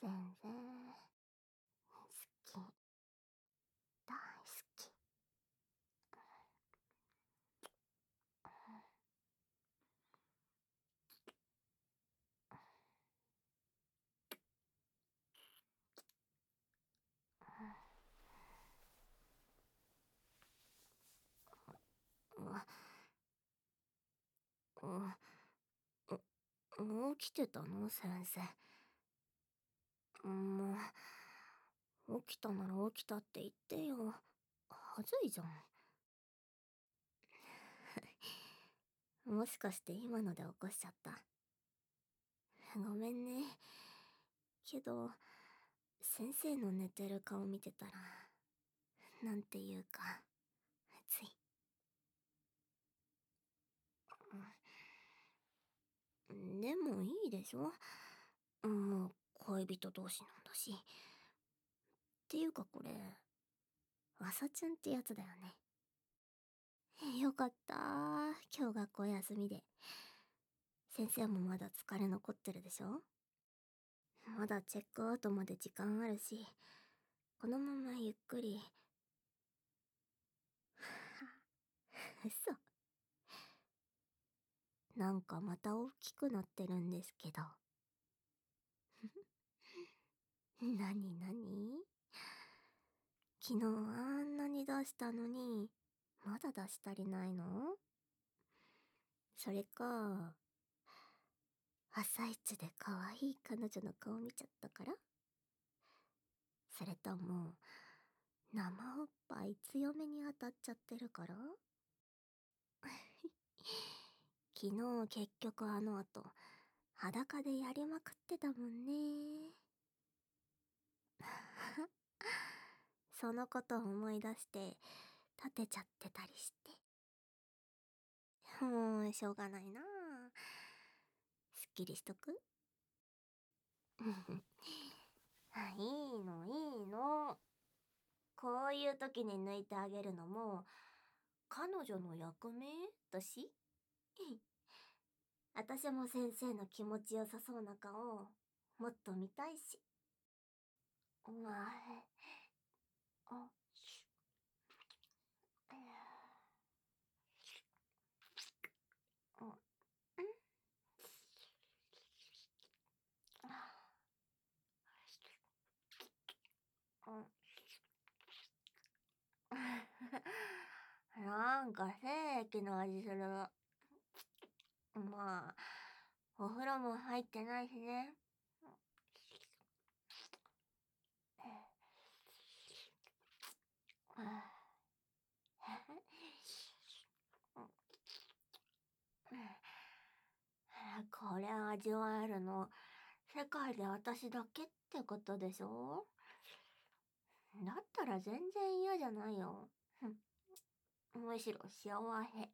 先生、好き。大好き。起きてたの先生。もう、起きたなら起きたって言ってよ。はずいじゃん。もしかして今ので起こしちゃった？ごめんね。けど、先生の寝てる顔見てたら、なんていうか、つい。でもいいでしょ？もう恋人同士なんだし。っていうかこれ、朝ちゃんってやつだよね。よかったー。今日学校休みで。先生もまだ疲れ残ってるでしょ？まだチェックアウトまで時間あるし、このままゆっくり。嘘。なんかまた大きくなってるんですけど。なになに？昨日あんなに出したのに、まだ出し足りないの？それか、朝一で可愛い彼女の顔見ちゃったから？それとも、生おっぱい強めに当たっちゃってるから？昨日結局あの後、裸でやりまくってたもんね。そのこと思い出して、立てちゃってたりして。もう、しょうがないなあ。すっきりしとく？いいのいいの。こういう時に抜いてあげるのも、彼女の役目だし。私も先生の気持ちよさそうな顔、もっと見たいし。あ、なんか精液の味する。まあ、お風呂も入ってないしね。これ味わえるの、世界で私だけってことでしょ？だったら全然嫌じゃないよ。むしろ幸せ。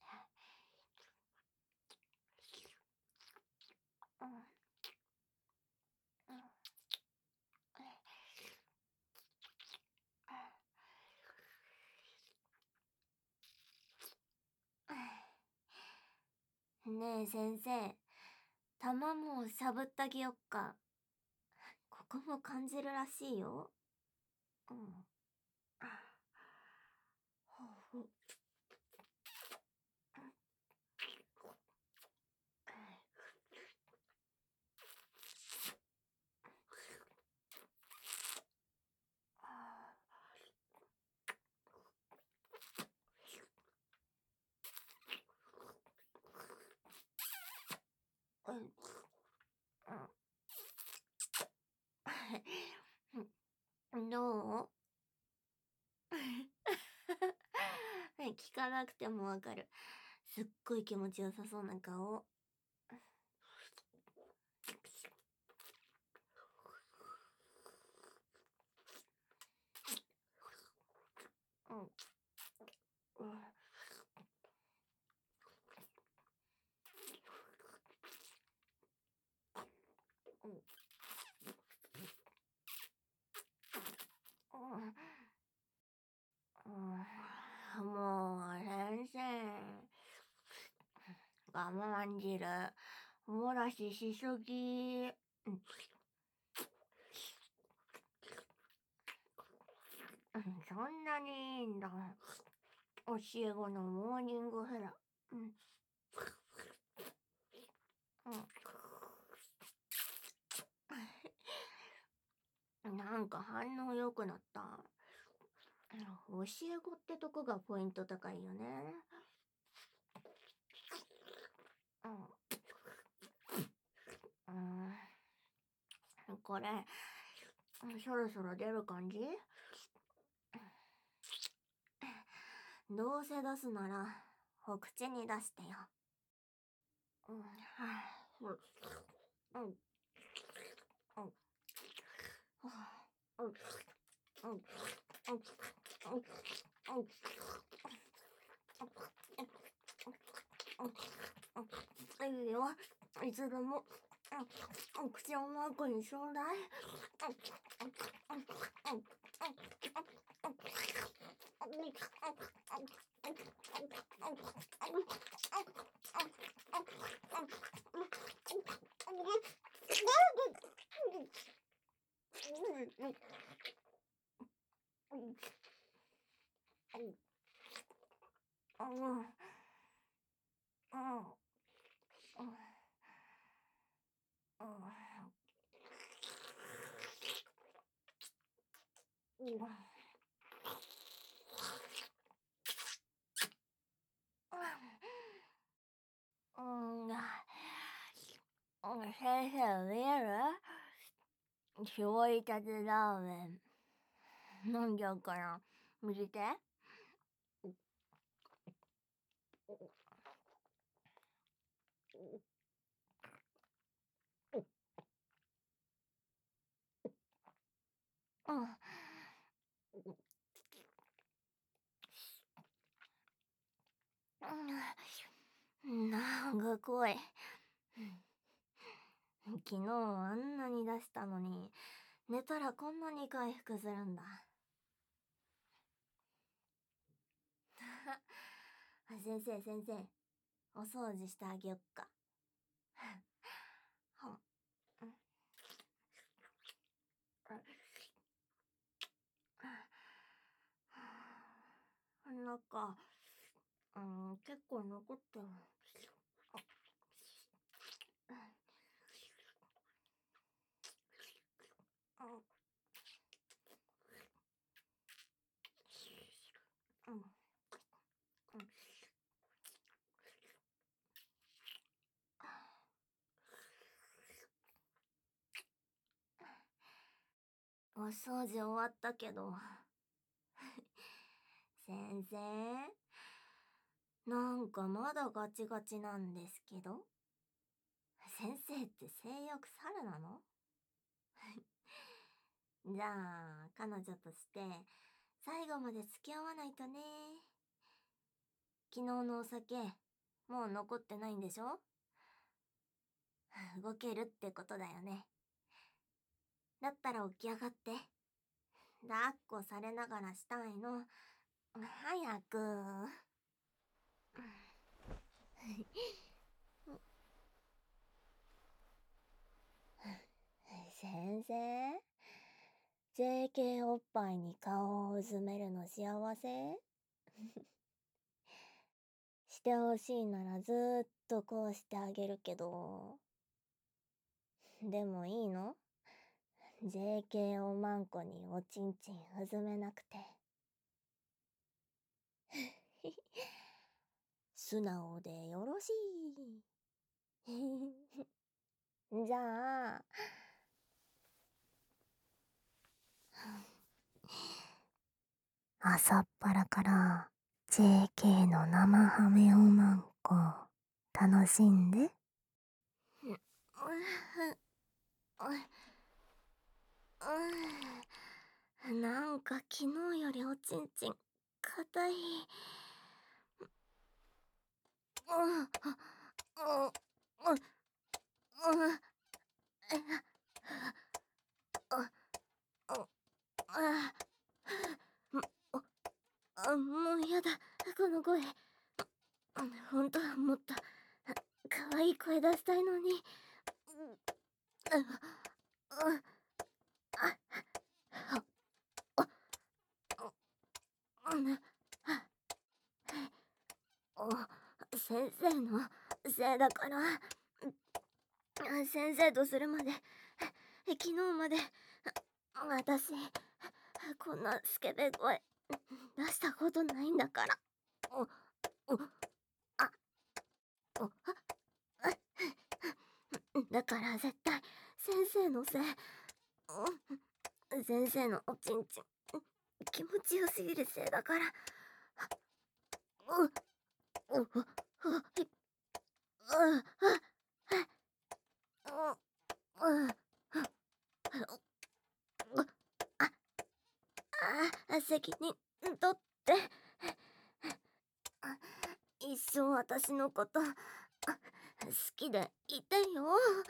ねえ先生、玉もしゃぶってあげよっか。ここも感じるらしいよ。うん。どう？聞かなくてもわかる。すっごい気持ちよさそうな顔。うん。もう、先生。我慢汁。漏らししすぎ。 そんなにいいんだ。教え子のモーニングフラ。うん。なんか反応良くなった。教え子ってとこがポイント高いよね。これ、そろそろ出る感じ？どうせ出すなら、お口に出してよ。いいよ。いつでも。お口をマークにちょうだい。先生見える？絞りたてラーメン。飲んじゃうから、見てて。なんか濃い。昨日あんなに出したのに、寝たらこんなに回復するんだ。先生、お掃除してあげよっか。なんか、結構残ってる。お掃除終わったけど。先生、なんかまだガチガチなんですけど。先生って性欲猿なの？じゃあ、彼女として最後まで付き合わないとね。昨日のお酒、もう残ってないんでしょ？動けるってことだよね。だったら起き上がって。抱っこされながらしたいの。早く。先生、JK おっぱいに顔をうずめるの幸せ？してほしいならずーっとこうしてあげるけど。でもいいの？ JK おまんこにおちんちんうずめなくて。素直でよろしい。じゃあ、朝っぱらから JK の生ハメおまんこ楽しんで。なんか昨日よりおちんちん硬い。もうやだ、この声。本当はもっと可愛い声出したいのに。 先生のせいだから。先生とするまで、昨日まで、私、こんなスケベ声出したことないんだから。お、お、あ、お、あ、だから絶対、先生のせい。先生のおちんちん、気持ちよすぎるせいだから。う、う、う、う、責任取って。一生私のこと好きでいてよ。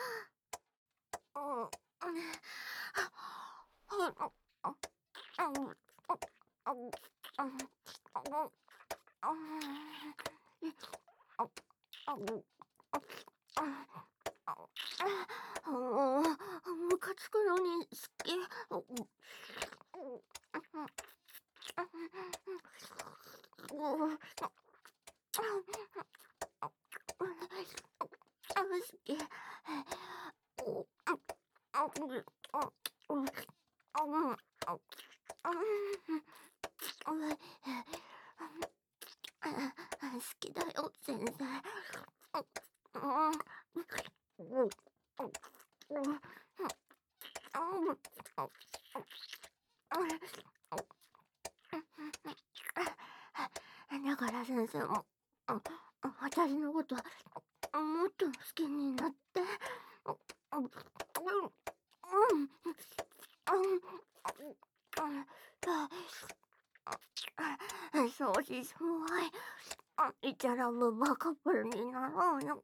ムカつくのに好き。好きだよ、先生。だから先生も、私のこともっと好きになって。そうしそうい。イチャラブバカップルになろうよ。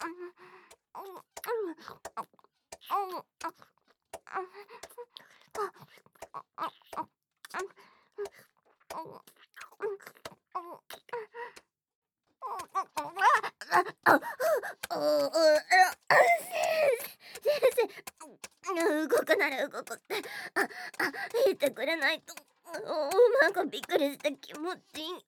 先生、動くなら動くって、言ってくれないと。なんかびっくりして気持ちいい。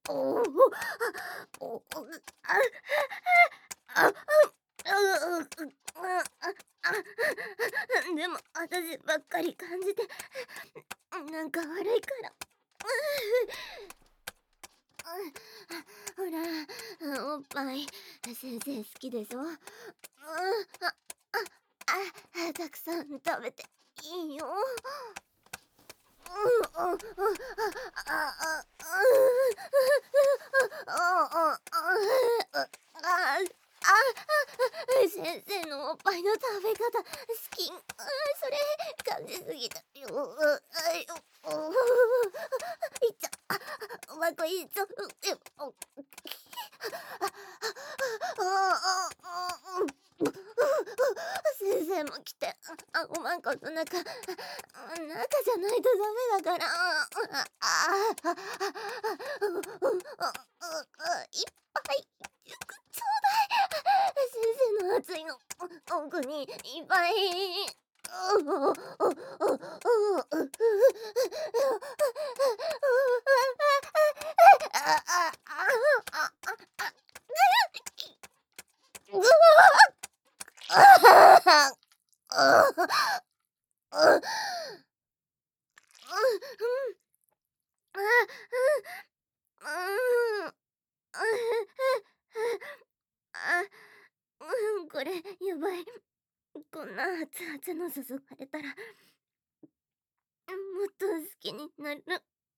でも私ばっかり感じて、なんか悪いから。ほら、おっぱい先生好きでしょ。たくさん食べていいよ。先生のおっぱいの食べ方好き。それ感じすぎたよ。いっちゃうまくいっちゃう。先生も来て、おまんこの中じゃないとダメだから。いっぱいちょうだい。先生の熱いの奥にいっぱい。これやばい。こんな熱々の注がれたらもっと好きになる。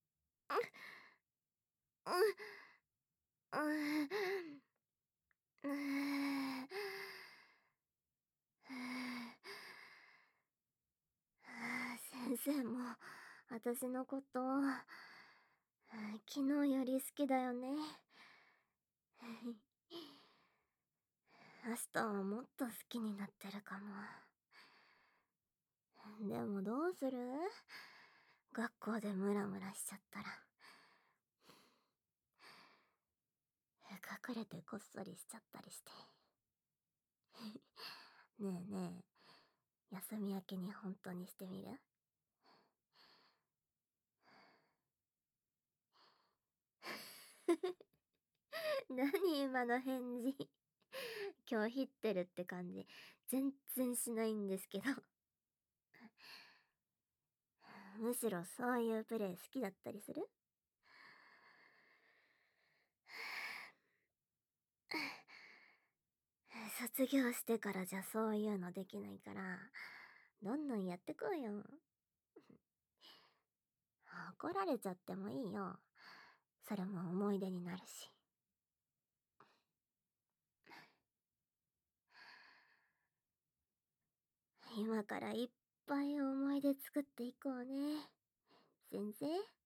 先生も私のこと昨日より好きだよね。明日はもっと好きになってるかも。でもどうする？学校でムラムラしちゃったら。隠れてこっそりしちゃったりして。ねえねえ、休み明けに本当にしてみる？ 何今の返事。拒否ってるって感じ、全然しないんですけど。むしろそういうプレイ好きだったりする？卒業してからじゃそういうのできないから、どんどんやってこうよ。怒られちゃってもいいよ。それも思い出になるし。今からいっぱい思い出作っていこうね。先生。